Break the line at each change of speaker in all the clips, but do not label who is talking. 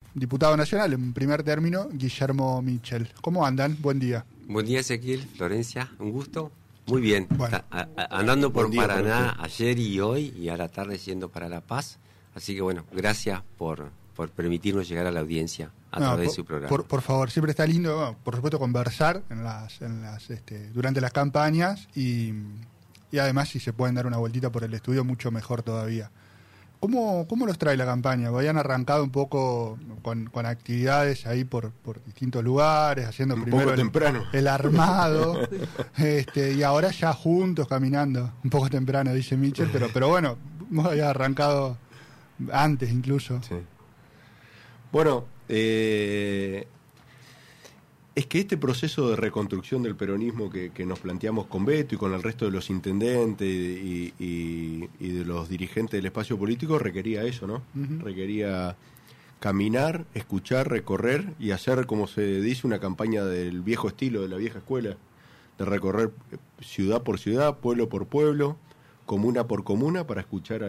diputado nacional en primer término, Guillermo Michel. ¿Cómo andan? Buen día.
Buen día, Ezequiel, Florencia, un gusto. Muy bien,
bueno.
Andando por Paraná ayer y hoy, y a la tarde yendo para La Paz. Así que bueno, gracias por permitirnos llegar a la audiencia a través de su programa.
Por favor, siempre está lindo, por supuesto, conversar durante las campañas y además si se pueden dar una vueltita por el estudio, mucho mejor todavía. ¿Cómo los trae la campaña? Habían arrancado un poco con actividades ahí por distintos lugares, haciendo un primero el armado, y ahora ya juntos caminando, un poco temprano, dice Michel, pero bueno, había arrancado antes incluso.
Sí. Bueno, es que este proceso de reconstrucción del peronismo que nos planteamos con Beto y con el resto de los intendentes y de los dirigentes del espacio político requería eso, ¿no? Uh-huh. Requería caminar, escuchar, recorrer y hacer, como se dice, una campaña del viejo estilo, de la vieja escuela, de recorrer ciudad por ciudad, pueblo por pueblo, comuna por comuna, para escuchar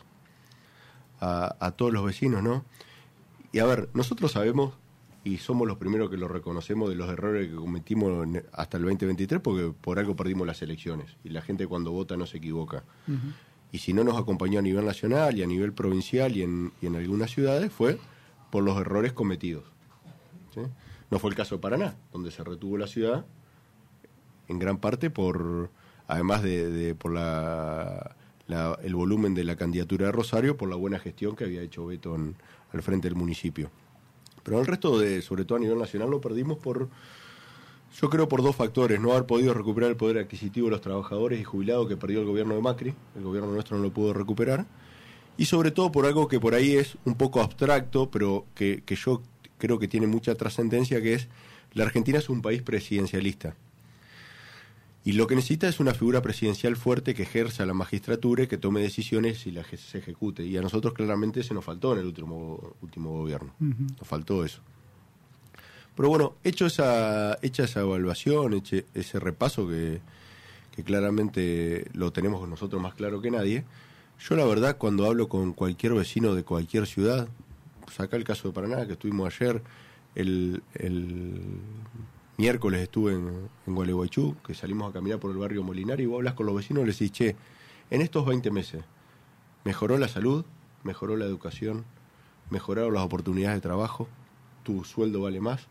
a todos los vecinos, ¿no? Y a ver, nosotros sabemos, y somos los primeros que lo reconocemos, de los errores que cometimos hasta el 2023, porque por algo perdimos las elecciones, y la gente cuando vota no se equivoca. Uh-huh. Y si no nos acompañó a nivel nacional y a nivel provincial y en algunas ciudades, fue por los errores cometidos, ¿sí? No fue el caso de Paraná, donde se retuvo la ciudad, en gran parte además por el volumen de la candidatura de Rosario, por la buena gestión que había hecho Beto al frente del municipio. Pero el resto, sobre todo a nivel nacional, lo perdimos yo creo por dos factores: no haber podido recuperar el poder adquisitivo de los trabajadores y jubilados que perdió el gobierno de Macri, el gobierno nuestro no lo pudo recuperar, y sobre todo por algo que por ahí es un poco abstracto, pero que yo creo que tiene mucha trascendencia, que es: la Argentina es un país presidencialista. Y lo que necesita es una figura presidencial fuerte que ejerza la magistratura y que tome decisiones y se ejecute. Y a nosotros claramente se nos faltó en el último gobierno. Uh-huh. Nos faltó eso. Pero bueno, hecha esa evaluación, ese repaso que claramente lo tenemos nosotros más claro que nadie, yo la verdad cuando hablo con cualquier vecino de cualquier ciudad, pues acá el caso de Paraná, que estuvimos ayer, el miércoles estuve en Gualeguaychú, que salimos a caminar por el barrio Molinari, y vos hablas con los vecinos y les decís: che, en estos 20 meses mejoró la salud, mejoró la educación, mejoraron las oportunidades de trabajo, tu sueldo vale más.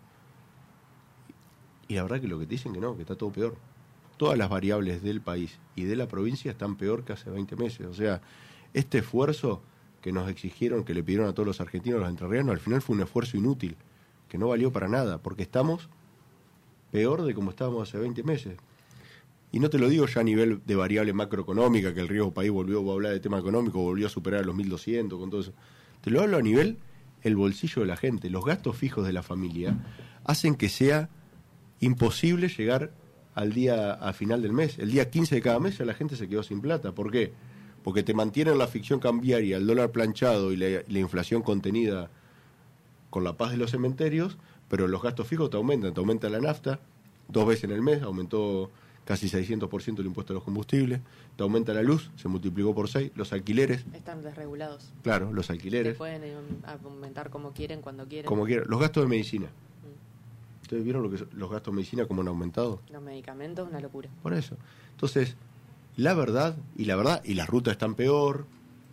Y la verdad que lo que te dicen que no, que está todo peor. Todas las variables del país y de la provincia están peor que hace 20 meses. O sea, este esfuerzo que nos exigieron, que le pidieron a todos los argentinos, los entrerrianos, al final fue un esfuerzo inútil, que no valió para nada, porque estamos peor de como estábamos hace 20 meses. Y no te lo digo ya a nivel de variable macroeconómica, que el riesgo país volvió a hablar de tema económico, volvió a superar los 1.200 con todo eso. Te lo hablo a nivel el bolsillo de la gente. Los gastos fijos de la familia hacen que sea imposible llegar a final del mes. El día 15 de cada mes ya la gente se quedó sin plata. ¿Por qué? Porque te mantienen la ficción cambiaria, el dólar planchado y la inflación contenida con la paz de los cementerios, pero los gastos fijos te aumenta la nafta 2 veces en el mes, aumentó casi 600% el impuesto a los combustibles, te aumenta la luz, se multiplicó por 6, los alquileres.
Están desregulados.
Claro, los alquileres.
Se pueden aumentar como quieren, cuando quieren.
Como quieran. Los gastos de medicina. ¿Ustedes vieron los gastos de medicina cómo han aumentado?
Los medicamentos, una locura.
Por eso. Entonces, la verdad, y las rutas están peor,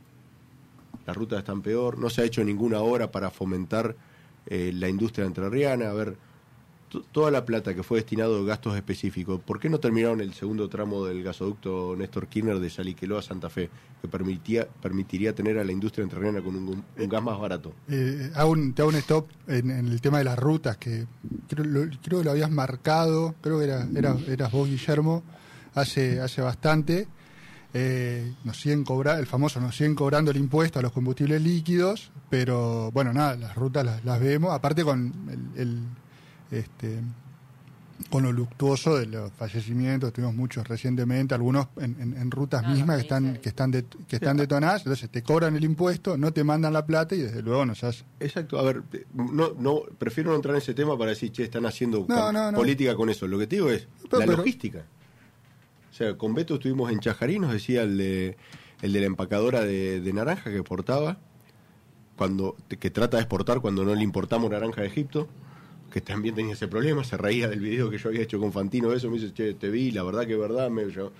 no se ha hecho ninguna obra para fomentar la industria entrerriana. A ver, toda la plata que fue destinado a gastos específicos, ¿por qué no terminaron el segundo tramo del gasoducto Néstor Kirchner de Saliqueló a Santa Fe, que permitiría tener a la industria entrerriana con un gas más barato? Te
hago un stop en el tema de las rutas, que creo que lo habías marcado, creo que eras vos, Guillermo, hace bastante. Nos siguen cobrando el impuesto a los combustibles líquidos, pero bueno, nada, las rutas las vemos, aparte con con lo luctuoso de los fallecimientos. Tuvimos muchos recientemente, algunos en rutas mismas que están detonadas. Entonces te cobran el impuesto, no te mandan la plata y desde luego nos hace.
Exacto. A ver, no prefiero no entrar en ese tema para decir, che, están haciendo política con eso. Lo que te digo es la logística. O sea, con Beto estuvimos en Chajarí, nos decía el de la empacadora de naranja que portaba. que trata de exportar cuando no le importamos naranja de Egipto, que también tenía ese problema, se reía del video que yo había hecho con Fantino, eso, me dice, che, te vi, la verdad que es verdad.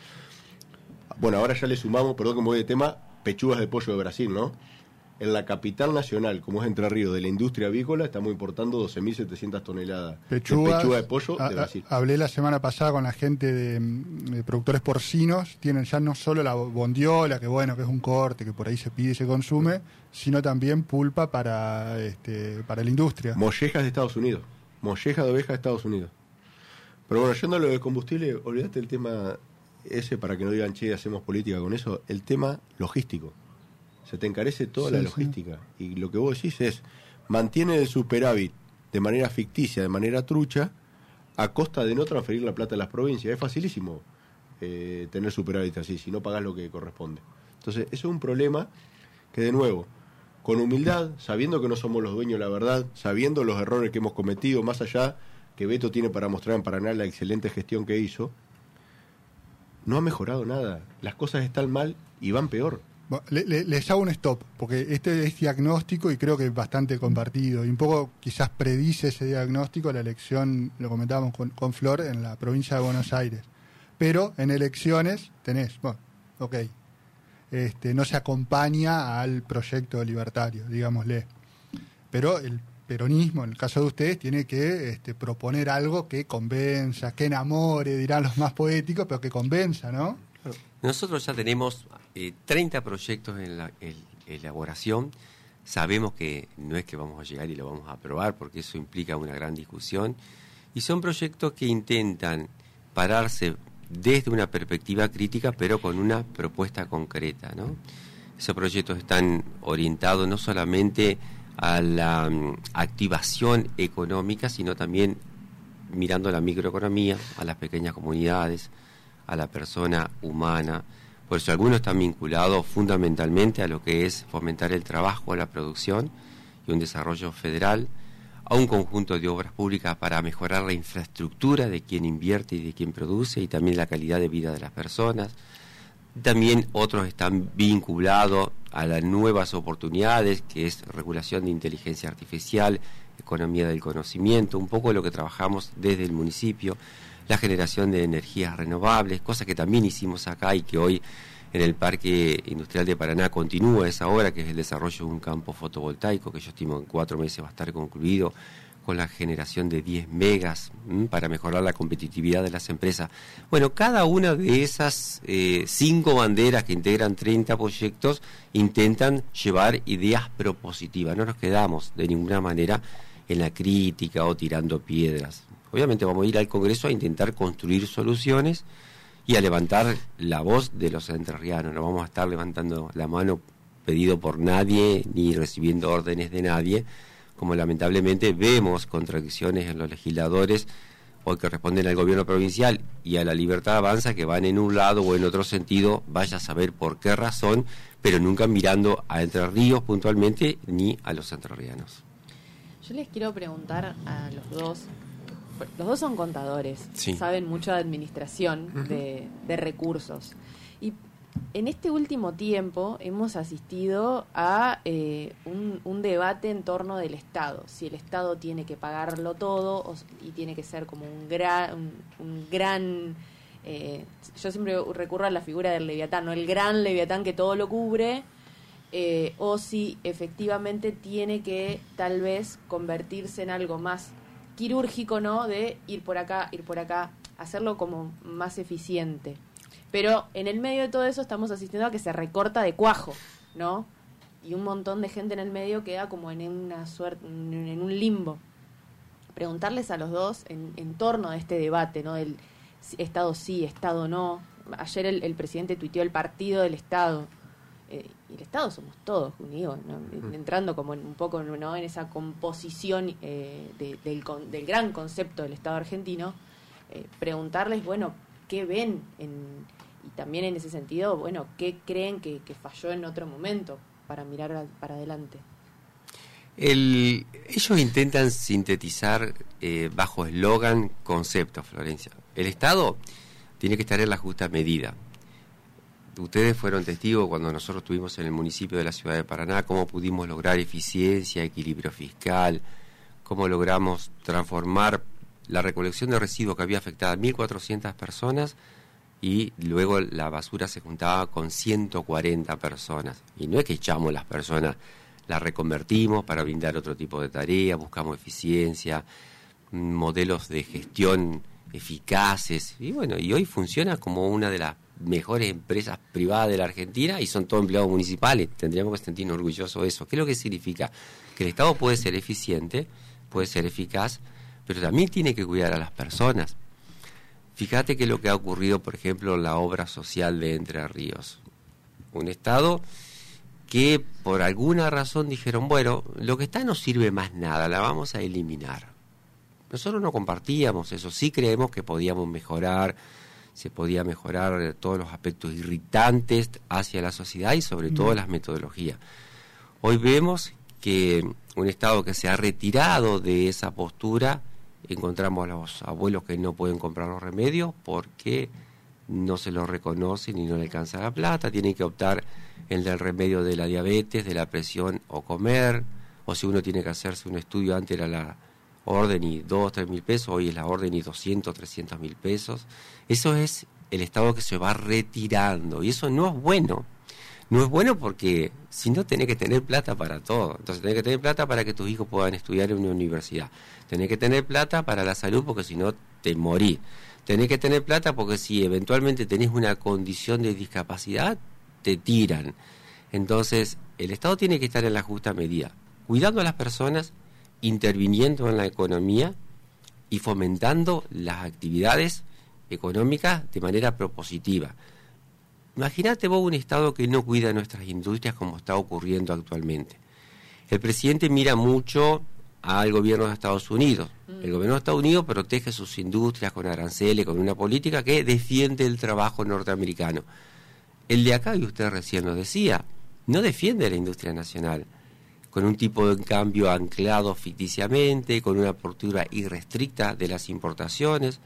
Bueno, ahora ya le sumamos, perdón que me voy de tema, pechugas de pollo de Brasil, ¿no? En la capital nacional, como es Entre Ríos, de la industria avícola, estamos importando 12.700 toneladas de pechuga de pollo de Brasil.
Hablé la semana pasada con la gente de productores porcinos, tienen ya no solo la bondiola, que bueno, que es un corte, que por ahí se pide y se consume, sino también pulpa para la industria.
Mollejas de Estados Unidos, mollejas de oveja de Estados Unidos. Pero bueno, yendo a lo de combustible, olvídate el tema ese, para que no digan, che, hacemos política con eso, el tema logístico. Se te encarece toda la logística. Sí. Y lo que vos decís es, mantiene el superávit de manera ficticia, de manera trucha, a costa de no transferir la plata a las provincias. Es facilísimo tener superávit así, si no pagás lo que corresponde. Entonces, eso es un problema que, de nuevo, con humildad, sabiendo que no somos los dueños de la verdad, sabiendo los errores que hemos cometido, más allá que Beto tiene para mostrar en Paraná la excelente gestión que hizo, no ha mejorado nada. Las cosas están mal y van peor.
Les hago un stop, porque este es diagnóstico y creo que es bastante compartido. Y un poco quizás predice ese diagnóstico la elección, lo comentábamos con Flor, en la provincia de Buenos Aires. Pero en elecciones tenés, bueno, ok, no se acompaña al proyecto libertario, digámosle. Pero el peronismo, en el caso de ustedes, tiene que proponer algo que convenza, que enamore, dirán los más poéticos, pero que convenza, ¿no?
Nosotros ya tenemos 30 proyectos en la elaboración. Sabemos que no es que vamos a llegar y lo vamos a aprobar, porque eso implica una gran discusión. Y son proyectos que intentan pararse desde una perspectiva crítica, pero con una propuesta concreta, ¿no? Esos proyectos están orientados no solamente a la activación económica, sino también mirando la microeconomía, a las pequeñas comunidades, a la persona humana. Por eso algunos están vinculados fundamentalmente a lo que es fomentar el trabajo, la producción y un desarrollo federal, a un conjunto de obras públicas para mejorar la infraestructura de quien invierte y de quien produce, y también la calidad de vida de las personas. También otros están vinculados a las nuevas oportunidades, que es regulación de inteligencia artificial, economía del conocimiento, un poco lo que trabajamos desde el municipio, la generación de energías renovables, cosa que también hicimos acá y que hoy en el Parque Industrial de Paraná continúa esa obra, que es el desarrollo de un campo fotovoltaico, que yo estimo en 4 meses va a estar concluido, con la generación de 10 megas para mejorar la competitividad de las empresas. Bueno, cada una de esas 5 banderas que integran 30 proyectos intentan llevar ideas propositivas. No nos quedamos de ninguna manera en la crítica o tirando piedras. Obviamente vamos a ir al Congreso a intentar construir soluciones y a levantar la voz de los entrerrianos. No vamos a estar levantando la mano pedido por nadie ni recibiendo órdenes de nadie, como lamentablemente vemos contradicciones en los legisladores hoy que responden al gobierno provincial y a la Libertad Avanza, que van en un lado o en otro sentido, vaya a saber por qué razón, pero nunca mirando a Entre Ríos puntualmente ni a los entrerrianos.
Yo les quiero preguntar a los dos. Los dos son contadores,
sí,
saben mucho de administración, de recursos. Y en este último tiempo hemos asistido a un debate en torno del Estado. Si el Estado tiene que pagarlo todo y tiene que ser como un gran yo siempre recurro a la figura del Leviatán, ¿no? El gran Leviatán que todo lo cubre, o si efectivamente tiene que tal vez convertirse en algo más quirúrgico, ¿no? De ir por acá, hacerlo como más eficiente. Pero en el medio de todo eso estamos asistiendo a que se recorta de cuajo, ¿no? Y un montón de gente en el medio queda como en una suerte, en un limbo. Preguntarles a los dos en torno a este debate, ¿no? Del Estado sí, Estado no. Ayer el presidente tuiteó el partido del Estado. Y el Estado somos todos unidos, ¿no? Entrando como un poco, ¿no?, en esa composición del gran concepto del Estado argentino, preguntarles, bueno, ¿qué ven? Y también en ese sentido, bueno, ¿qué creen que falló en otro momento para mirar para adelante?
Ellos intentan sintetizar bajo eslogan conceptos, Florencia. El Estado tiene que estar en la justa medida. ustedes fueron testigos cuando nosotros estuvimos en el municipio de la ciudad de Paraná, cómo pudimos lograr eficiencia, equilibrio fiscal, cómo logramos transformar la recolección de residuos que había afectado a 1.400 personas y luego la basura se juntaba con 140 personas. Y no es que echamos las personas, las reconvertimos para brindar otro tipo de tareas, buscamos eficiencia, modelos de gestión eficaces, y bueno, y hoy funciona como una de las mejores empresas privadas de la Argentina y son todos empleados municipales. Tendríamos que sentirnos orgullosos de eso. ¿Qué es lo que significa? Que el Estado puede ser eficiente, puede ser eficaz, pero también tiene que cuidar a las personas. Fíjate que lo que ha ocurrido, por ejemplo, en la obra social de Entre Ríos. Un Estado que por alguna razón dijeron, bueno, lo que está no sirve más nada, la vamos a eliminar. Nosotros no compartíamos eso, sí creemos que podíamos mejorar, se podía mejorar todos los aspectos irritantes hacia la sociedad y sobre todo las metodologías. Hoy vemos que un Estado que se ha retirado de esa postura, encontramos a los abuelos que no pueden comprar los remedios porque no se los reconocen y no le alcanza la plata, tienen que optar en el remedio de la diabetes, de la presión o comer, o si uno tiene que hacerse un estudio, antes era la orden y 2, 3 mil pesos, hoy es la orden y 200, 300 mil pesos. Eso es el Estado que se va retirando y eso no es bueno. No es bueno porque si no tenés que tener plata para todo. Entonces tenés que tener plata para que tus hijos puedan estudiar en una universidad. Tenés que tener plata para la salud porque si no te morís. Tenés que tener plata porque si eventualmente tenés una condición de discapacidad, te tiran. Entonces el Estado tiene que estar en la justa medida, cuidando a las personas, interviniendo en la economía y fomentando las actividades económicas de manera propositiva. Imagínate vos un Estado que no cuida nuestras industrias como está ocurriendo actualmente. El presidente mira mucho al gobierno de Estados Unidos. El gobierno de Estados Unidos protege sus industrias con aranceles, con una política que defiende el trabajo norteamericano. El de acá, y usted recién lo decía, no defiende la industria nacional, con un tipo de cambio anclado ficticiamente, con una apertura irrestricta de las importaciones.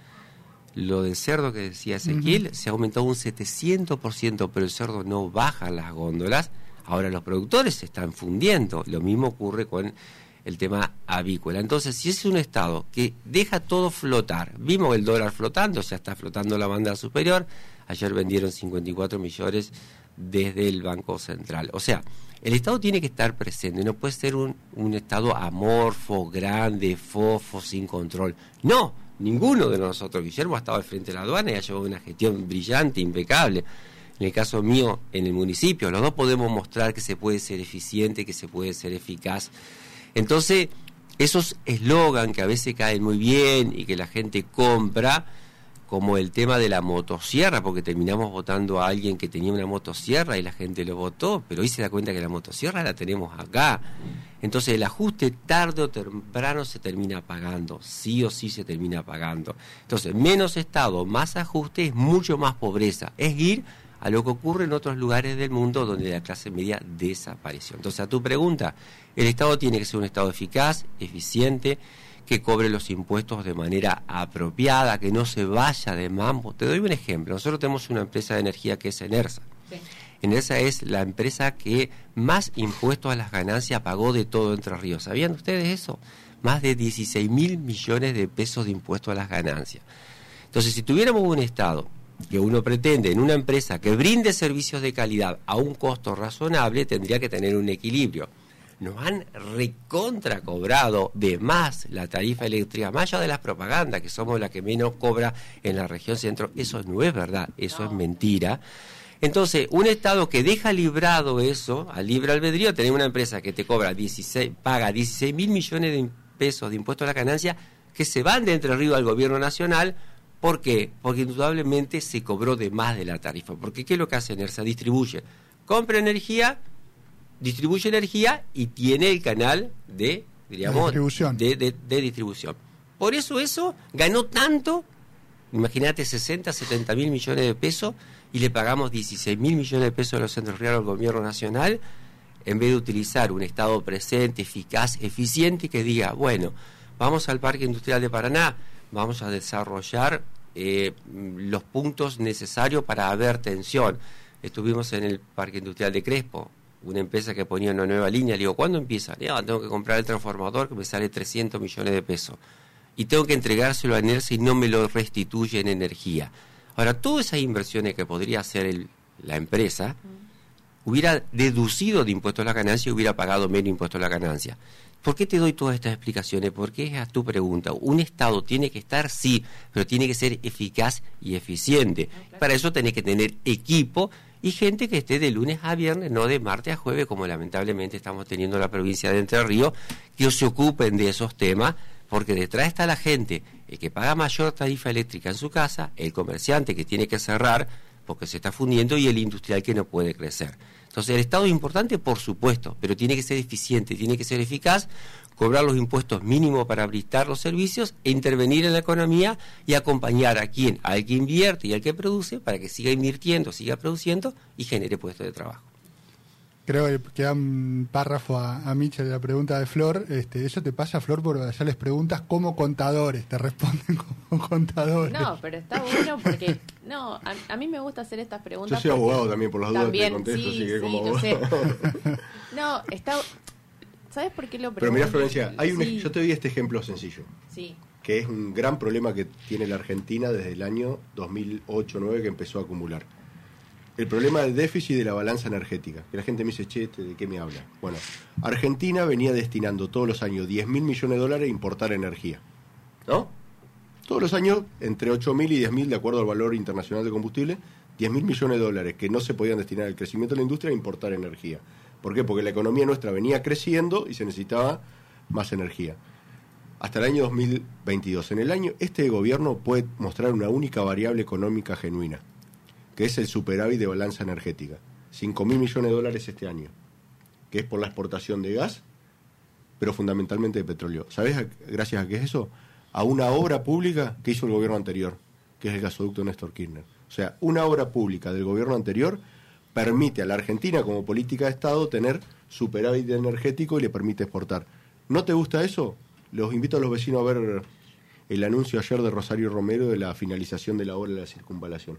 Lo del cerdo que decía Ezequiel, se ha aumentado un 700%, pero el cerdo no baja las góndolas. Ahora los productores se están fundiendo. Lo mismo ocurre con el tema avícola. Entonces, si es un Estado que deja todo flotar, vimos el dólar flotando, ya está flotando la banda superior, ayer vendieron 54 millones desde el Banco Central. O sea, el Estado tiene que estar presente, no puede ser un Estado amorfo, grande, fofo, sin control. No, ninguno de nosotros. Guillermo ha estado al frente de la aduana y ha llevado una gestión brillante, impecable. En el caso mío, en el municipio, los dos podemos mostrar que se puede ser eficiente, que se puede ser eficaz. Entonces, esos eslogan que a veces caen muy bien y que la gente compra, como el tema de la motosierra, porque terminamos votando a alguien que tenía una motosierra y la gente lo votó, pero hoy se da cuenta que la motosierra la tenemos acá. Entonces el ajuste tarde o temprano se termina pagando, sí o sí se termina pagando. Entonces menos Estado, más ajuste es mucho más pobreza, es ir a lo que ocurre en otros lugares del mundo donde la clase media desapareció. Entonces a tu pregunta, el Estado tiene que ser un Estado eficaz, eficiente, que cobre los impuestos de manera apropiada, que no se vaya de mambo. Te doy un ejemplo. Nosotros tenemos una empresa de energía que es Enersa. Sí. Enersa es la empresa que más impuestos a las ganancias pagó de todo Entre Ríos. ¿Sabían ustedes eso? Más de 16.000 millones de pesos de impuestos a las ganancias. Entonces, si tuviéramos un Estado que uno pretende en una empresa que brinde servicios de calidad a un costo razonable, tendría que tener un equilibrio. Nos han recontra cobrado de más la tarifa eléctrica, más allá de las propagandas, que somos la que menos cobra en la región centro. Eso no es verdad, eso es mentira. Entonces, un Estado que deja librado eso, al libre albedrío, tener una empresa que te cobra paga 16.000 millones de pesos de impuestos a la ganancia, que se van de Entre Ríos al gobierno nacional. ¿Por qué? Porque indudablemente se cobró de más de la tarifa. Porque ¿qué es lo que hace Enersa? Distribuye, compra energía, distribuye energía y tiene el canal de, diríamos, de distribución. Por eso ganó tanto, imagínate, 60, 70 mil millones de pesos, y le pagamos 16 mil millones de pesos a los Entre Ríos al gobierno nacional, en vez de utilizar un Estado presente, eficaz, eficiente, que diga, bueno, vamos al Parque Industrial de Paraná, vamos a desarrollar los puntos necesarios para haber tensión. estuvimos en el Parque Industrial de Crespo, una empresa que ponía una nueva línea. Le digo, ¿cuándo empieza? Tengo que comprar el transformador que me sale 300 millones de pesos. Y tengo que entregárselo a ENERSA y no me lo restituye en energía. Ahora, todas esas inversiones que podría hacer la empresa, hubiera deducido de impuestos a la ganancia y hubiera pagado menos impuestos a la ganancia. ¿Por qué te doy todas estas explicaciones? Porque es a tu pregunta. Un Estado tiene que estar, sí, pero tiene que ser eficaz y eficiente. Claro. Para eso tenés que tener equipo y gente que esté de lunes a viernes, no de martes a jueves, como lamentablemente estamos teniendo en la provincia de Entre Ríos, que se ocupen de esos temas, porque detrás está la gente, el que paga mayor tarifa eléctrica en su casa, el comerciante que tiene que cerrar porque se está fundiendo y el industrial que no puede crecer. Entonces el Estado es importante, por supuesto, pero tiene que ser eficiente, tiene que ser eficaz, cobrar los impuestos mínimos para brindar los servicios e intervenir en la economía y acompañar a quien, al que invierte y al que produce para que siga invirtiendo, siga produciendo y genere puestos de trabajo.
Creo que queda un párrafo a Michel de la pregunta de Flor. Eso te pasa, Flor, porque allá les preguntas como contadores, te responden como contadores.
No, pero está bueno porque a mí me gusta hacer estas preguntas.
Yo soy abogado también, por las dudas te contesto,
sí,
así que
sí,
como
lo sé. No, está... ¿Sabes por qué lo pregunto?
Pero mira, Florencia,
Sí.
yo te doy este ejemplo sencillo,
Sí.
que es un gran problema que tiene la Argentina desde el año 2008-2009 que empezó a acumular. El problema del déficit de la balanza energética. Que la gente me dice, che, ¿de qué me habla? Bueno, Argentina venía destinando todos los años 10.000 millones de dólares a importar energía, ¿no? Todos los años, entre 8.000 y 10.000, de acuerdo al valor internacional de combustible, 10.000 millones de dólares que no se podían destinar al crecimiento de la industria a importar energía. ¿Por qué? Porque la economía nuestra venía creciendo y se necesitaba más energía. Hasta el año 2022. En el año, este gobierno puede mostrar una única variable económica genuina, que es el superávit de balanza energética. 5.000 millones de dólares este año, que es por la exportación de gas, pero fundamentalmente de petróleo. ¿Sabés gracias a qué es eso? A una obra pública que hizo el gobierno anterior, que es el gasoducto Néstor Kirchner. O sea, una obra pública del gobierno anterior permite a la Argentina, como política de Estado, tener superávit energético y le permite exportar. ¿No te gusta eso? Los invito a los vecinos a ver el anuncio ayer de Rosario Romero de la finalización de la obra de la circunvalación.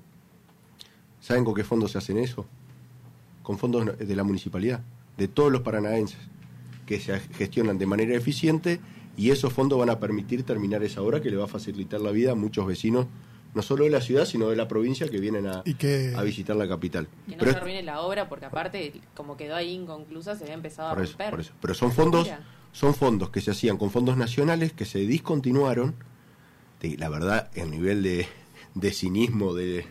¿Saben con qué fondos se hacen eso? Con fondos de la municipalidad, de todos los paranaenses, que se gestionan de manera eficiente, y esos fondos van a permitir terminar esa obra que le va a facilitar la vida a muchos vecinos, no solo de la ciudad, sino de la provincia que vienen a visitar la capital.
Que no se arruine la obra, porque aparte, como quedó ahí inconclusa, se había empezado a romper.
Por eso. Pero son fondos que se hacían con fondos nacionales que se discontinuaron. La verdad, el nivel de cinismo de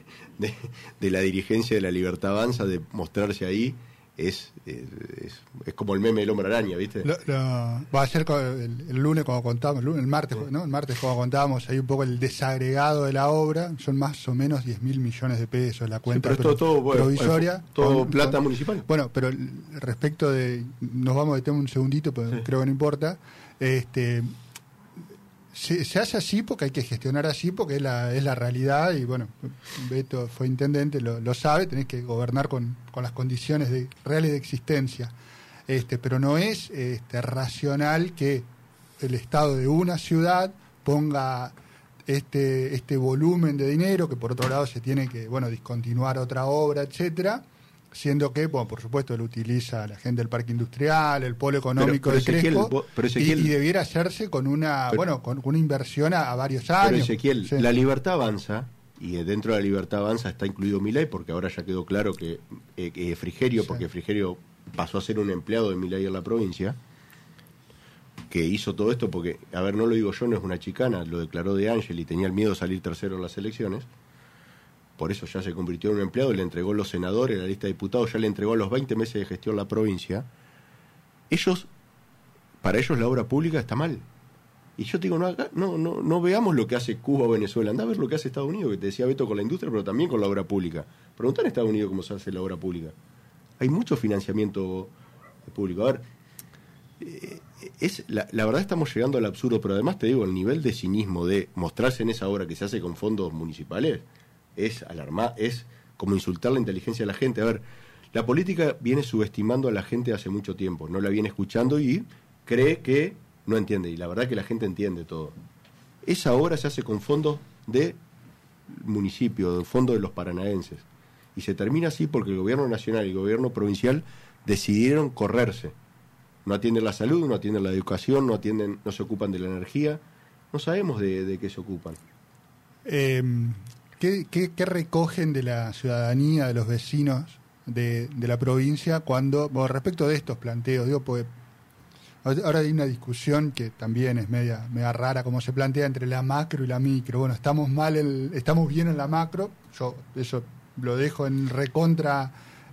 la dirigencia de la Libertad Avanza de mostrarse ahí es como el meme del hombre araña, ¿viste?
Va a ser el lunes cuando contábamos, el martes, ¿no? El martes cuando contábamos ahí un poco el desagregado de la obra, son más o menos 10.000 millones de pesos la cuenta provisoria.
Todo plata municipal.
Bueno, pero respecto de, nos vamos a detener un segundito, pero creo que no importa, se hace así porque hay que gestionar así, porque es la realidad, y bueno, Beto fue intendente, lo sabe, tenés que gobernar con las condiciones reales de existencia, pero no es racional que el Estado de una ciudad ponga este volumen de dinero, que por otro lado se tiene que discontinuar otra obra, etcétera, siendo que, por supuesto, lo utiliza la gente del parque industrial, el polo económico de Crespo, y debiera hacerse con una con una inversión a varios años.
Pero Ezequiel, la Libertad Avanza, y dentro de la Libertad Avanza está incluido Milei, porque ahora ya quedó claro que Frigerio, porque Frigerio pasó a ser un empleado de Milei en la provincia, que hizo todo esto porque, a ver, no lo digo yo, no es una chicana, lo declaró De Ángel y tenía el miedo de salir tercero en las elecciones. Por eso ya se convirtió en un empleado, le entregó los senadores, la lista de diputados, ya le entregó a los 20 meses de gestión la provincia. Para ellos la obra pública está mal. Y yo te digo, no veamos lo que hace Cuba o Venezuela, andá a ver lo que hace Estados Unidos, que te decía Beto, con la industria, pero también con la obra pública. Preguntá en Estados Unidos cómo se hace la obra pública. Hay mucho financiamiento público. A ver, la verdad estamos llegando al absurdo, pero además te digo, el nivel de cinismo de mostrarse en esa obra que se hace con fondos municipales es alarmar, es como insultar la inteligencia de la gente. A ver, la política viene subestimando a la gente hace mucho tiempo, no la viene escuchando y cree que no entiende, y la verdad que la gente entiende todo. Esa obra se hace con fondos de municipio, fondos de los paranaenses, Y se termina así porque el gobierno nacional y el gobierno provincial decidieron correrse. No atienden la salud, no atienden la educación, no se ocupan de la energía. No sabemos de qué se ocupan.
¿Qué recogen de la ciudadanía, de los vecinos de la provincia cuando, respecto de estos planteos? Digo, porque ahora hay una discusión que también es media rara, como se plantea entre la macro y la micro. Bueno, estamos bien en la macro, yo eso lo dejo en recontra.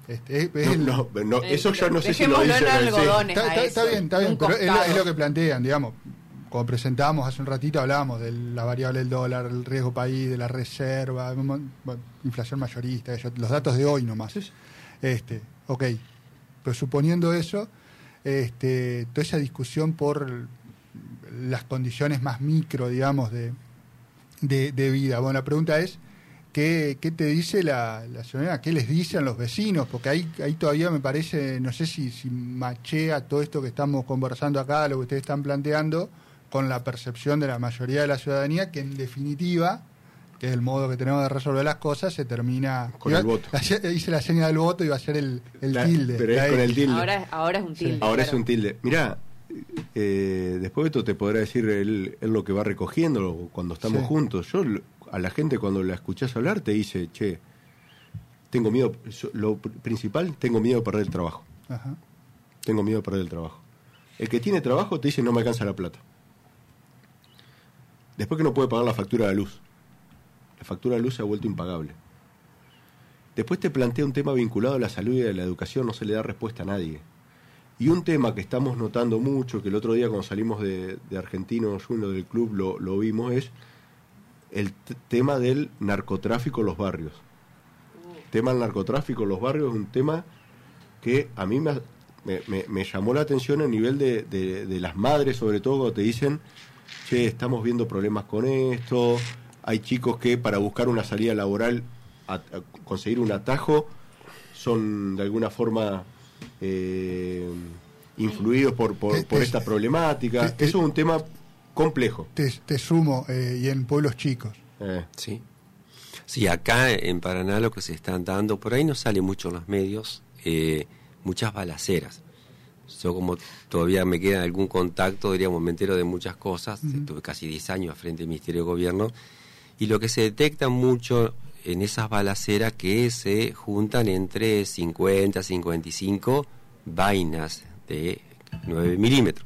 Eso yo no sé si lo dicen.
Está bien, pero es lo que plantean, digamos. Como presentábamos hace un ratito, hablábamos de la variable del dólar, el riesgo país, de la reserva, inflación mayorista, los datos de hoy nomás. Ok, pero suponiendo eso, toda esa discusión por las condiciones más micro, digamos, de vida. Bueno, la pregunta es, ¿qué te dice la ciudadanía? ¿Qué les dicen los vecinos? Porque ahí todavía me parece, no sé si machea todo esto que estamos conversando acá, lo que ustedes están planteando, con la percepción de la mayoría de la ciudadanía, que en definitiva, que es el modo que tenemos de resolver las cosas, se termina
con el voto.
Hice la seña del voto y va a ser el tilde.
Pero es con el tilde.
Ahora es un tilde.
Ahora
claro.
es un tilde. Mirá, después de esto te podrá decir él lo que va recogiendo cuando estamos juntos. Yo, a la gente cuando la escuchás hablar, te dice, che, tengo miedo, lo principal, tengo miedo de perder el trabajo.
Ajá.
Tengo miedo de perder el trabajo. El que tiene trabajo te dice, no me alcanza la plata. Después que no puede pagar la factura de la luz. La factura de luz se ha vuelto impagable. Después te plantea un tema vinculado a la salud y a la educación, no se le da respuesta a nadie. Y un tema que estamos notando mucho, que el otro día cuando salimos de Argentinos Juniors del club lo vimos, es el tema del narcotráfico en los barrios. El tema del narcotráfico en los barrios es un tema que a mí me llamó la atención a nivel de las madres, sobre todo, cuando te dicen, che, estamos viendo problemas con esto. Hay chicos que para buscar una salida laboral, a conseguir un atajo, son de alguna forma influidos por esta problemática. Eso es un tema complejo.
Te sumo, y en pueblos chicos.
Sí, acá en Paraná lo que se están dando, por ahí no sale mucho en los medios, muchas balaceras. Yo como todavía me queda algún contacto, diríamos, me entero de muchas cosas. Tuve casi 10 años frente al Ministerio de Gobierno, y lo que se detecta mucho en esas balaceras que se juntan entre 50 a 55 vainas de 9 milímetros.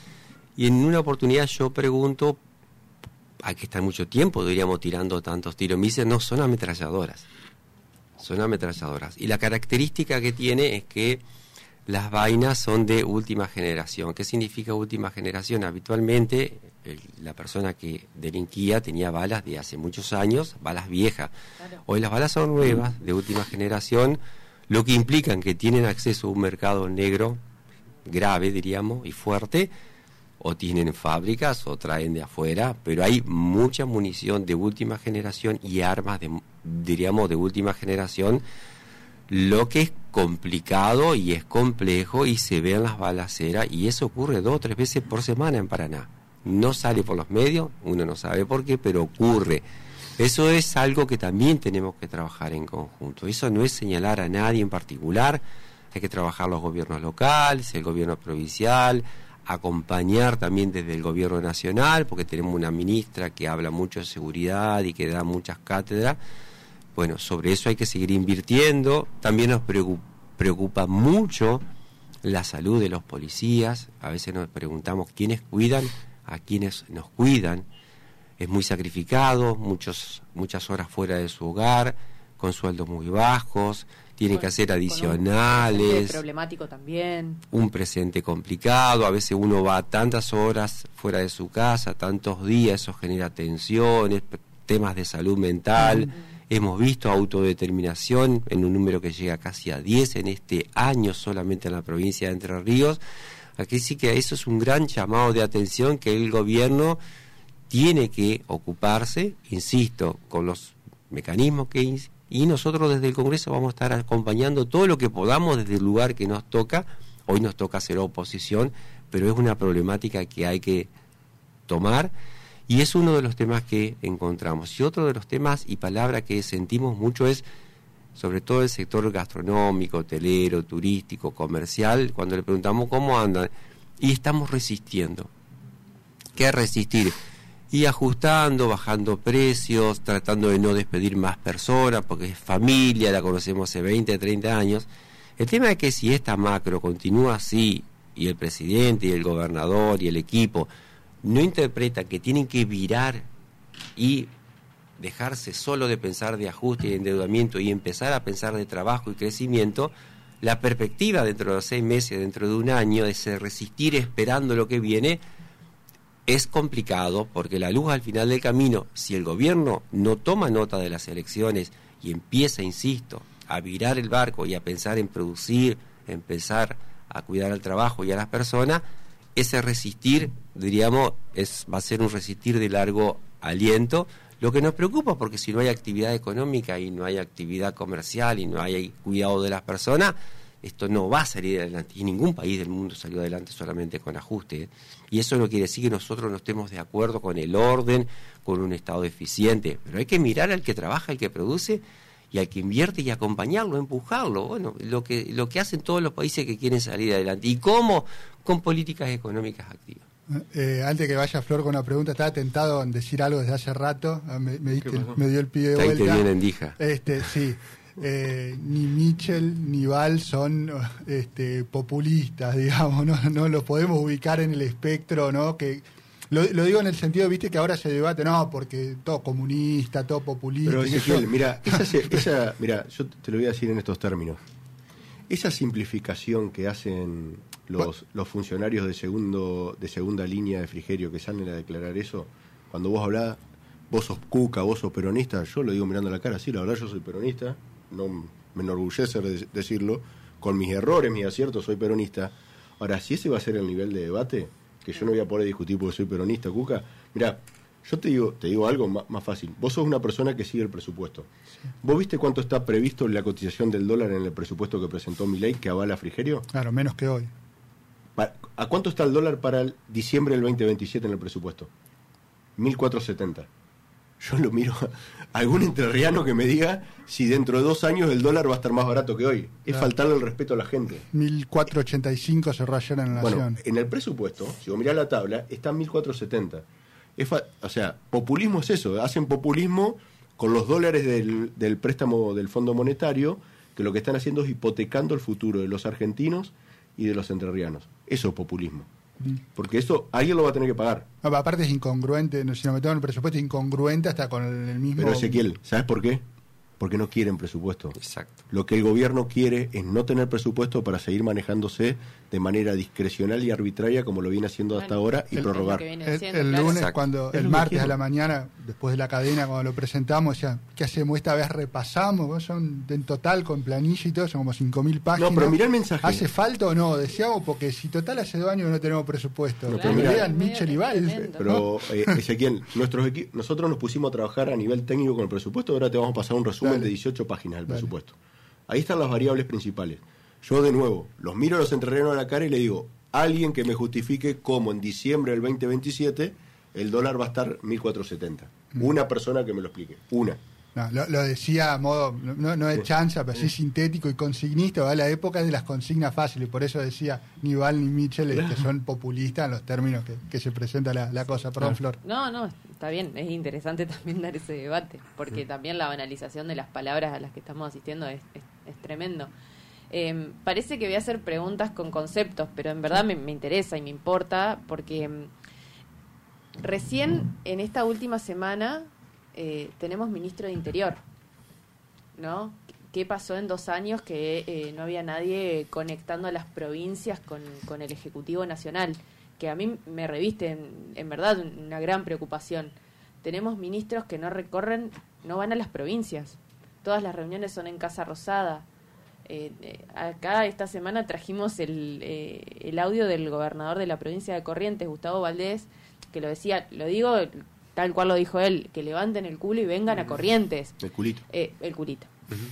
Y en una oportunidad yo pregunto, hay que estar mucho tiempo, diríamos, tirando tantos tiros. Me dicen, no, son ametralladoras. Son ametralladoras. Y la característica que tiene es que las vainas son de última generación. ¿Qué significa última generación? Habitualmente la persona que delinquía tenía balas de hace muchos años, balas viejas. Claro. Hoy las balas son nuevas, de última generación, lo que implica que tienen acceso a un mercado negro grave, diríamos, y fuerte, o tienen fábricas o traen de afuera, pero hay mucha munición de última generación y armas, diríamos, de última generación, lo que es complicado y es complejo, y se ve en las balaceras, y eso ocurre 2 o 3 veces por semana en Paraná. No sale por los medios, uno no sabe por qué, pero ocurre. Eso es algo que también tenemos que trabajar en conjunto. Eso no es señalar a nadie en particular, hay que trabajar los gobiernos locales, el gobierno provincial, acompañar también desde el gobierno nacional, porque tenemos una ministra que habla mucho de seguridad y que da muchas cátedras. Bueno, sobre eso hay que seguir invirtiendo. También nos preocupa mucho la salud de los policías. A veces nos preguntamos quiénes cuidan a quienes nos cuidan. Es muy sacrificado, muchas horas fuera de su hogar, con sueldos muy bajos, tienen que hacer adicionales.
Un presente problemático también. Un
presente complicado, a veces uno va tantas horas fuera de su casa, tantos días, eso genera tensiones, temas de salud mental. Hemos visto autodeterminación en un número que llega casi a 10 en este año solamente en la provincia de Entre Ríos. Aquí sí que eso es un gran llamado de atención que el gobierno tiene que ocuparse, insisto, con los mecanismos y nosotros desde el Congreso vamos a estar acompañando todo lo que podamos desde el lugar que nos toca. Hoy nos toca hacer oposición, pero es una problemática que hay que tomar. Y es uno de los temas que encontramos. Y otro de los temas y palabra que sentimos mucho es, sobre todo el sector gastronómico, hotelero, turístico, comercial, cuando le preguntamos cómo andan, y estamos resistiendo. ¿Qué resistir? Y ajustando, bajando precios, tratando de no despedir más personas, porque es familia, la conocemos hace 20, 30 años. El tema es que si esta macro continúa así, y el presidente, y el gobernador, y el equipo, no interpreta que tienen que virar y dejarse solo de pensar de ajuste y de endeudamiento y empezar a pensar de trabajo y crecimiento, la perspectiva dentro de los 6 meses, dentro de un año, de resistir esperando lo que viene, es complicado, porque la luz al final del camino, si el gobierno no toma nota de las elecciones y empieza, insisto, a virar el barco y a pensar en producir, empezar a cuidar al trabajo y a las personas, ese resistir, diríamos, va a ser un resistir de largo aliento. Lo que nos preocupa, porque si no hay actividad económica y no hay actividad comercial y no hay cuidado de las personas, esto no va a salir adelante. Y ningún país del mundo salió adelante solamente con ajuste. Y eso no quiere decir que nosotros no estemos de acuerdo con el orden, con un Estado eficiente. Pero hay que mirar al que trabaja, al que produce y al que invierte y acompañarlo, empujarlo. Bueno, lo que hacen todos los países que quieren salir adelante. ¿Y cómo? Con políticas económicas activas.
Antes que vaya Flor con una pregunta, estaba tentado en decir algo desde hace rato. Me dio el pie de
Ahí
vuelta.
te viene en dija.
Sí. Ni Mitchell ni Val son populistas, digamos, no los podemos ubicar en el espectro, ¿no? Que lo digo en el sentido, viste, que ahora se debate, no, porque todo comunista, todo populista.
Pero Ezequiel, mira, mira, yo te lo voy a decir en estos términos. Esa simplificación que hacen los funcionarios de segunda línea de Frigerio que salen a declarar eso, cuando vos hablás, vos sos cuca, vos sos peronista, yo lo digo mirando la cara, sí, la verdad yo soy peronista, no me enorgullece decirlo, con mis errores, mis aciertos, soy peronista. Ahora, si ese va a ser el nivel de debate, que yo no voy a poder discutir porque soy peronista, cuca, mirá, yo te digo algo más fácil. Vos sos una persona que sigue el presupuesto. Sí. ¿Vos viste cuánto está previsto en la cotización del dólar en el presupuesto que presentó Milei, que avala Frigerio?
Claro, menos que hoy.
¿A cuánto está el dólar para el diciembre del 2027 en el presupuesto? 1.470. Yo lo miro a algún entrerriano que me diga si dentro de 2 años el dólar va a estar más barato que hoy. Es faltarle el respeto a la gente.
1.485 cerró ayer en la Nación.
Bueno, en el presupuesto, si vos mirás la tabla, está 1.470. O sea, populismo es eso. Hacen populismo con los dólares del préstamo del Fondo Monetario, que lo que están haciendo es hipotecando el futuro de los argentinos y de los entrerrianos. Eso es populismo. Porque eso alguien lo va a tener que pagar.
No, aparte es incongruente, si nos metemos en el presupuesto, es incongruente hasta con el mismo...
Pero Ezequiel, ¿sabes por qué? Porque no quieren presupuesto.
Exacto.
Lo que el gobierno quiere es no tener presupuesto para seguir manejándose de manera discrecional y arbitraria como lo viene haciendo hasta ahora y prorrogar.
El lunes, claro. El martes a la mañana, después de la cadena, cuando lo presentamos, decían, ¿qué hacemos? Esta vez repasamos, son en total con planilla y todo, son como 5.000 páginas.
No, pero mirá el mensaje.
¿Hace falta o no? Decíamos, porque si total hace 2 años no tenemos presupuesto.
No,
pero mirá, Mitchell y Val.
Pero, Ezequiel, nosotros nos pusimos a trabajar a nivel técnico con el presupuesto, ahora te vamos a pasar un resumen de 18 páginas del presupuesto. Ahí están las variables principales. Yo, de nuevo, los miro a los entrerrianos a la cara y le digo, alguien que me justifique cómo en diciembre del 2027 el dólar va a estar 1.470. Una persona que me lo explique. Una.
No, lo decía a modo, no de chanza, pero sí sintético y consignista, ¿va? La época de las consignas fáciles, por eso decía ni Val ni Mitchell que son populistas en los términos que se presenta la cosa. Perdón, Flor.
No, está bien, es interesante también dar ese debate, porque también la banalización de las palabras a las que estamos asistiendo es tremendo. Parece que voy a hacer preguntas con conceptos, pero en verdad me interesa y me importa, porque recién en esta última semana tenemos ministro de Interior, ¿no? ¿Qué pasó en 2 años que no había nadie conectando a las provincias con el Ejecutivo Nacional? Que a mí me reviste en verdad una gran preocupación. Tenemos ministros que no van a las provincias. Todas las reuniones son en Casa Rosada. Acá esta semana trajimos el audio del gobernador de la provincia de Corrientes, Gustavo Valdés, que lo decía, lo digo tal cual lo dijo él, que levanten el culo y vengan a Corrientes.
El culito.
El culito.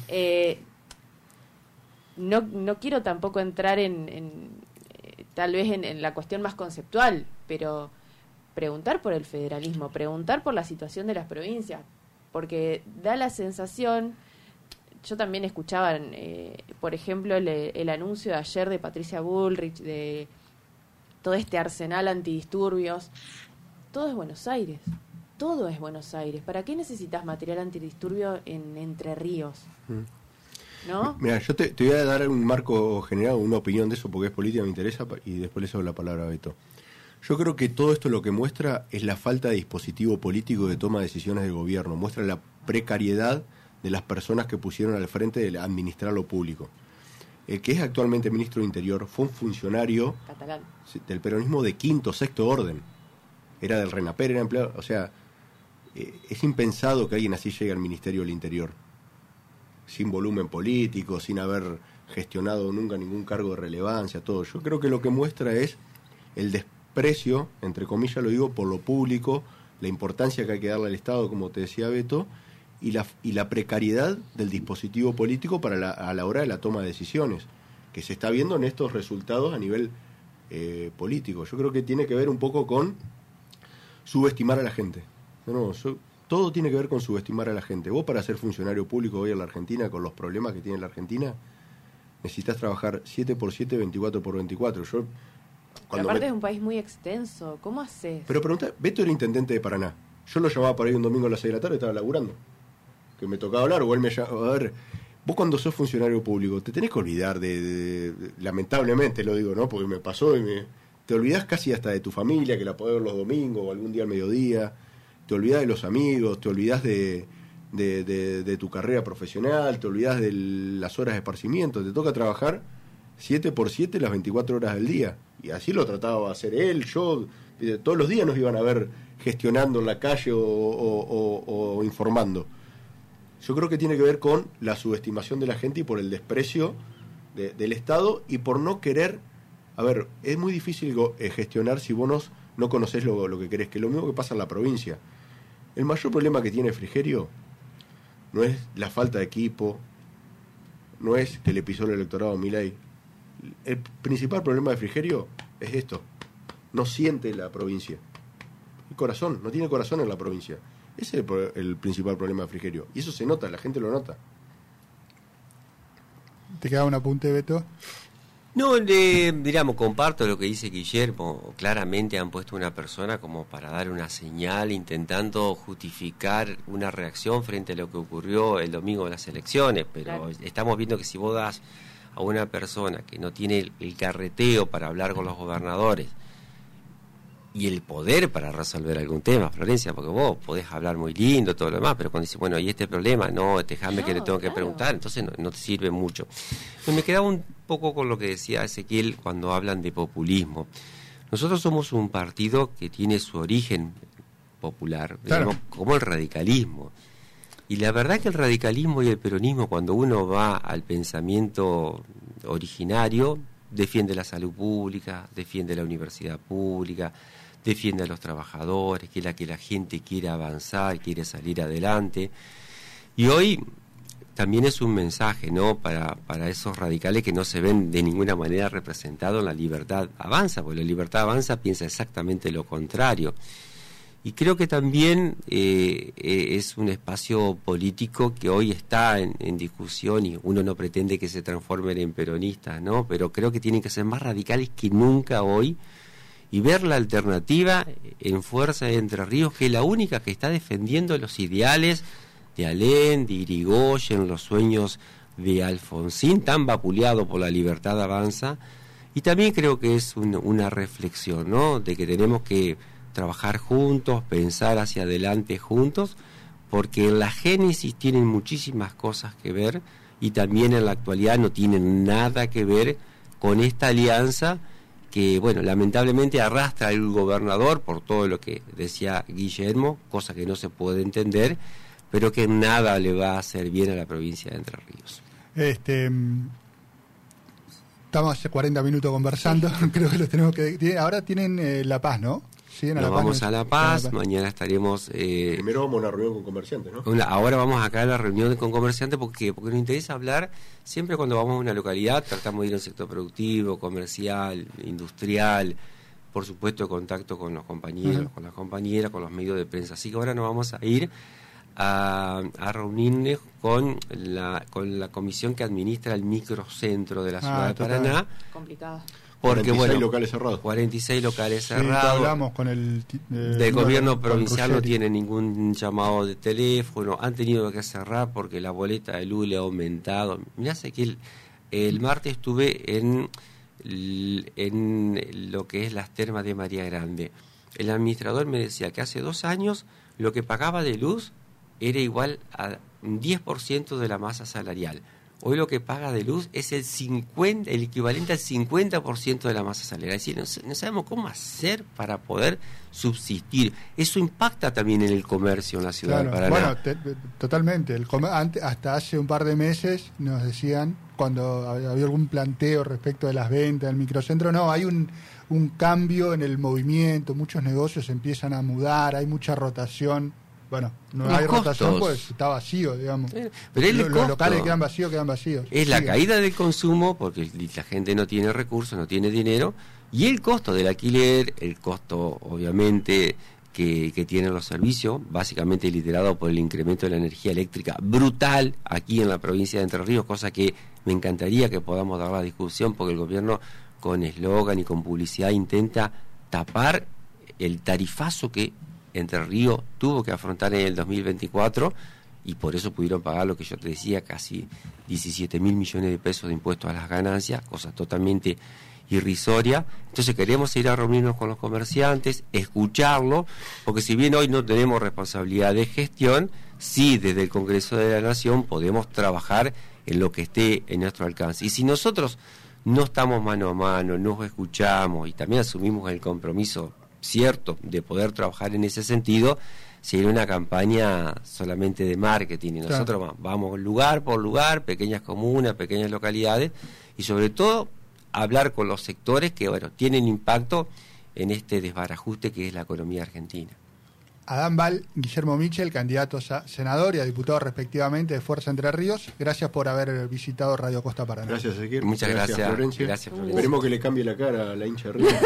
No quiero tampoco entrar tal vez en la cuestión más conceptual, pero preguntar por el federalismo, preguntar por la situación de las provincias, porque da la sensación, yo también escuchaba, por ejemplo, el anuncio de ayer de Patricia Bullrich, de todo este arsenal antidisturbios. Todo es Buenos Aires. Todo es Buenos Aires. ¿Para qué necesitas material antidisturbio en Entre Ríos? ¿No?
Mira, yo te voy a dar un marco general, una opinión de eso, porque es política, me interesa, y después le cedo la palabra a Beto. Yo creo que todo esto lo que muestra es la falta de dispositivo político de toma de decisiones del gobierno. Muestra la precariedad de las personas que pusieron al frente de administrar lo público. El que es actualmente ministro de Interior fue un funcionario
Catalán.
del peronismo de quinto, sexto orden. Era del RENAPER, era empleado. O sea, es impensado que alguien así llegue al Ministerio del Interior, sin volumen político, sin haber gestionado nunca ningún cargo de relevancia, todo. Yo creo que lo que muestra es el desprecio, entre comillas lo digo, por lo público, la importancia que hay que darle al Estado, como te decía Beto, y la precariedad del dispositivo político a la hora de la toma de decisiones, que se está viendo en estos resultados a nivel político. Yo creo que tiene que ver un poco con subestimar a la gente. Todo tiene que ver con subestimar a la gente. Vos, para ser funcionario público hoy en la Argentina, con los problemas que tiene la Argentina, necesitas trabajar 7x7, 24x24.
Pero aparte es un país muy extenso. ¿Cómo haces?
Pero pregunta, Beto era intendente de Paraná. Yo lo llamaba para ir un domingo a las 6 de la tarde, estaba laburando. Que me tocaba hablar, o él me llamaba. A ver, vos cuando sos funcionario público, te tenés que olvidar lamentablemente lo digo, ¿no? Porque me pasó te olvidás casi hasta de tu familia, que la podés ver los domingos o algún día al mediodía. Te olvidás de los amigos, te olvidás de tu carrera profesional, te olvidás de las horas de esparcimiento. Te toca trabajar 7x7 las 24 horas del día. Y así lo trataba de hacer él, yo. Todos los días nos iban a ver gestionando en la calle o informando. Yo creo que tiene que ver con la subestimación de la gente y por el desprecio del Estado y por no querer. A ver, es muy difícil gestionar si vos no conocés lo que querés, que es lo mismo que pasa en la provincia. El mayor problema que tiene Frigerio no es la falta de equipo, no es que le pisó el electorado a Milei. El principal problema de Frigerio es esto: no siente la provincia. El corazón, no tiene corazón en la provincia. Ese es el principal problema de Frigerio. Y eso se nota, la gente lo nota.
¿Te queda un apunte, Beto?
No, digamos, comparto lo que dice Guillermo. Claramente han puesto una persona como para dar una señal, intentando justificar una reacción frente a lo que ocurrió el domingo de las elecciones. Pero claro, estamos viendo que si vos das a una persona que no tiene el carreteo para hablar con los gobernadores y el poder para resolver algún tema, Florencia, porque vos podés hablar muy lindo, todo lo demás, pero cuando dices, bueno, ¿y este problema? No, déjame que le tengo que preguntar, entonces no te sirve mucho. Pues me quedaba un poco con lo que decía Ezequiel cuando hablan de populismo. Nosotros somos un partido que tiene su origen popular,
claro,
digamos, como el radicalismo. Y la verdad que el radicalismo y el peronismo, cuando uno va al pensamiento originario, defiende la salud pública, defiende la universidad pública, defiende a los trabajadores, que la gente quiere avanzar, quiere salir adelante. Y hoy también es un mensaje, ¿no?, para esos radicales que no se ven de ninguna manera representados en la Libertad Avanza, porque la Libertad Avanza piensa exactamente lo contrario. Y creo que también es un espacio político que hoy está en discusión, y uno no pretende que se transformen en peronistas, ¿no?, pero creo que tienen que ser más radicales que nunca hoy y ver la alternativa en Fuerza de Entre Ríos, que es la única que está defendiendo los ideales de Alem, de Irigoyen, los sueños de Alfonsín, tan vapuleado por la Libertad Avanza. Y también creo que es una reflexión, ¿no?, de que tenemos que trabajar juntos, pensar hacia adelante juntos, porque en la génesis tienen muchísimas cosas que ver y también en la actualidad no tienen nada que ver con esta alianza que, bueno, lamentablemente arrastra al gobernador por todo lo que decía Guillermo, cosa que no se puede entender, pero que nada le va a hacer bien a la provincia de Entre Ríos.
Estamos hace 40 minutos conversando, creo que los tenemos que... Ahora tienen La Paz, ¿no?
Nos vamos a La Paz, mañana estaremos...
Primero vamos a una reunión con comerciantes, ¿no?
Ahora vamos acá a la reunión con comerciantes porque nos interesa hablar, siempre cuando vamos a una localidad, tratamos de ir a un sector productivo, comercial, industrial, por supuesto contacto con los compañeros, con las compañeras, con los medios de prensa. Así que ahora nos vamos a ir a reunirnos con la comisión que administra el microcentro de la ciudad de Paraná.
Complicado.
Porque
46 locales cerrados.
46 locales
Sí,
cerrados.
hablamos con el
Del gobierno provincial no
Ruggeri.
tiene ningún llamado de teléfono, han tenido que cerrar porque la boleta de luz le ha aumentado. Mirá, sé que el martes estuve en lo que es las termas de María Grande. El administrador me decía que hace 2 años lo que pagaba de luz era igual a un 10% de la masa salarial. Hoy lo que paga de luz es el equivalente al 50% de la masa salarial. Es decir, no sabemos cómo hacer para poder subsistir. Eso impacta también en el comercio en la ciudad de Paraná.
Bueno, totalmente. Hasta hace un par de meses nos decían, cuando había algún planteo respecto de las ventas del microcentro, no, hay un cambio en el movimiento, muchos negocios empiezan a mudar, hay mucha rotación. Bueno, no hay rotación pues está vacío, digamos.
Pero
los locales quedan vacíos.
Es la caída del consumo, porque la gente no tiene recursos, no tiene dinero, y el costo del alquiler, el costo, obviamente, que tienen los servicios, básicamente liderado por el incremento de la energía eléctrica brutal aquí en la provincia de Entre Ríos, cosa que me encantaría que podamos dar la discusión, porque el gobierno con eslogan y con publicidad intenta tapar el tarifazo que Entre Ríos tuvo que afrontar en el 2024, y por eso pudieron pagar lo que yo te decía, casi 17.000 millones de pesos de impuestos a las ganancias, cosa totalmente irrisoria. Entonces queremos ir a reunirnos con los comerciantes, escucharlo, porque si bien hoy no tenemos responsabilidad de gestión, sí desde el Congreso de la Nación podemos trabajar en lo que esté en nuestro alcance. Y si nosotros no estamos mano a mano, nos escuchamos y también asumimos el compromiso cierto de poder trabajar en ese sentido, sería una campaña solamente de marketing, y nosotros vamos lugar por lugar, pequeñas comunas, pequeñas localidades, y sobre todo hablar con los sectores que tienen impacto en este desbarajuste que es la economía argentina.
Adán Val, Guillermo Michel, candidatos a senador y a diputado respectivamente de Fuerza Entre Ríos, gracias por haber visitado Radio Costa Paraná.
Gracias, Ezequiel.
Muchas gracias,
Florencia.
Gracias, Florencia.
Esperemos que le cambie la cara a la hincha de Ríos.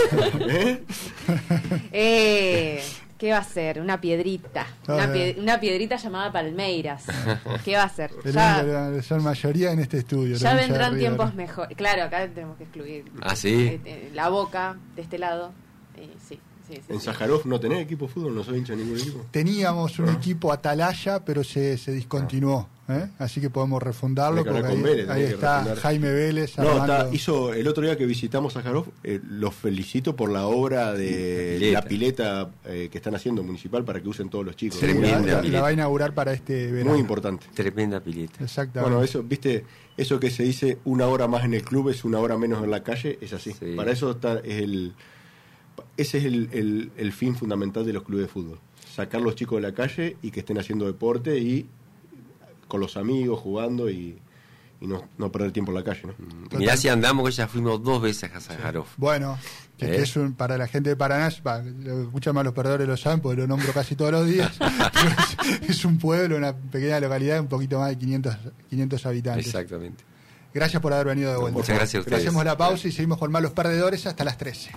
¿Qué va a ser? Una piedrita. Una piedrita llamada Palmeiras. ¿Qué va a ser?
Son mayoría en este estudio.
Ya vendrán tiempos mejores. Claro, acá tenemos que excluir.
¿Ah, sí?
La Boca, de este lado. Sí.
¿En Sájarov no tenés equipo de fútbol? ¿No soy hincha de ningún equipo?
Teníamos un equipo Atalaya, pero se discontinuó. Así que podemos refundarlo, porque ahí está Jaime Vélez.
Hizo el otro día que visitamos Sájarov, los felicito por la obra de la pileta que están haciendo municipal para que usen todos los chicos.
Tremenda
la va a inaugurar para este verano.
Muy importante.
Tremenda pileta.
Exactamente.
Bueno, eso que se dice 1 hora más en el club es 1 hora menos en la calle, es así. Sí. Para eso ese es el fin fundamental de los clubes de fútbol. Sacar los chicos de la calle y que estén haciendo deporte y con los amigos, jugando y no perder tiempo en la calle, ¿no?
Mirá si andamos, que ya fuimos 2 veces a Sájarov.
Bueno, que es para la gente de Paraná, lo escuchan más los perdedores, lo saben, porque lo nombro casi todos los días. Es un pueblo, una pequeña localidad de un poquito más de 500 habitantes.
Exactamente.
Gracias por haber venido de vuelta.
Muchas gracias a ustedes.
Hacemos la pausa y seguimos con Malos Perdedores hasta las 13.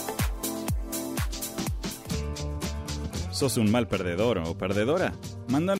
¿Sos un mal perdedor o perdedora? Manda